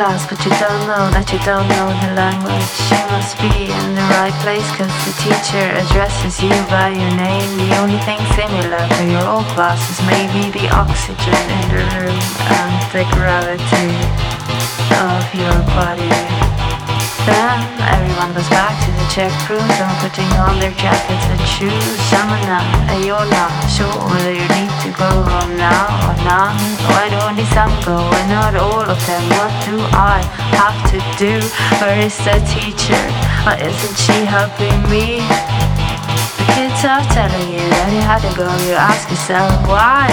class, but you don't know that you don't know the language. You must be in the right place, cause the teacher addresses you by your name. The only thing similar to your old class is maybe the oxygen in the room and the gravity of your body. Then everyone goes back to the check rooms and putting on their jackets and shoes. Some are not, and you're not sure whether you need to go home now or not. Why do only some go and not all of them? What do I have to do? Where is the teacher? Or isn't she helping me? The kids are telling you that you had to go. You ask yourself why?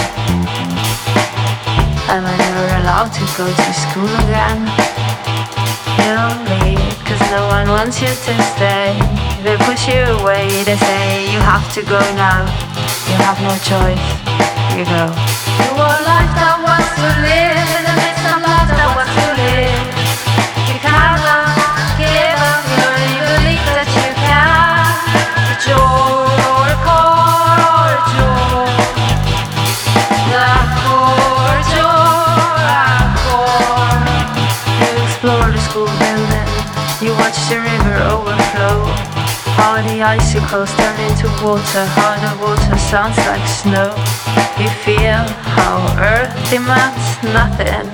Am I never allowed to go to school again? You don't leave, cause no one wants you to stay. They push you away, they say you have to go now. You have no choice, you go. You want life that wants to live in the midst of life that wants to live. You cannot give up, you only believe that you can. A joy or a core or a joy. Black or joy, black or. You explore the school building, you watch the river overflow. How the icicles turn into water, how the water sounds like snow. You feel how earth demands nothing.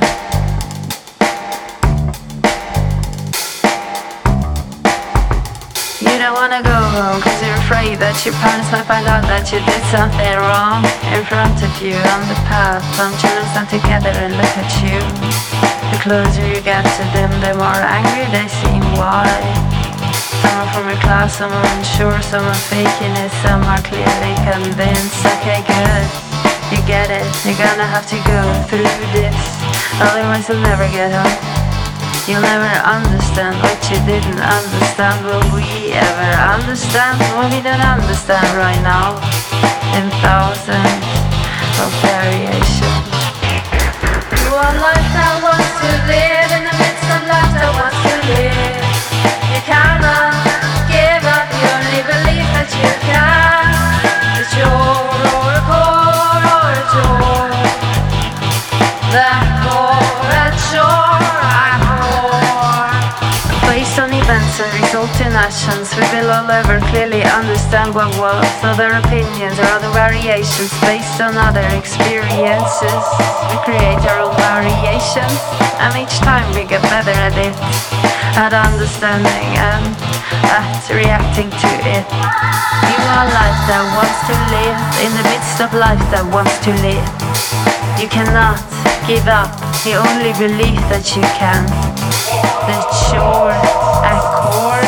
You don't wanna go home cause you're afraid that your parents might find out that you did something wrong. In front of you on the path, some children stand together and look at you. The closer you get to them, the more angry they seem. Why? Some are from your class, some are unsure, some are faking it, some are clearly convinced. Okay, good, you get it, you're gonna have to go through this, otherwise you'll never get home. You'll never understand what you didn't understand. Will we ever understand what we don't understand right now? In thousands of variations. You want life that wants to live in the midst of life that wants to live. You cannot give up, you only believe that you can. It's your or a core or a joy. That core at shore, I core. Based on events and resulting actions, we will all ever clearly understand what was. Other opinions or other variations based on other experiences. We create our own variations, and each time we get better at it, at understanding and at reacting to it. You are life that wants to live in the midst of life that wants to live. You cannot give up, you only believe that you can. The shore accord.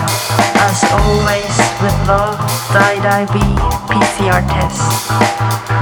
As always with love, die-die be PCR test.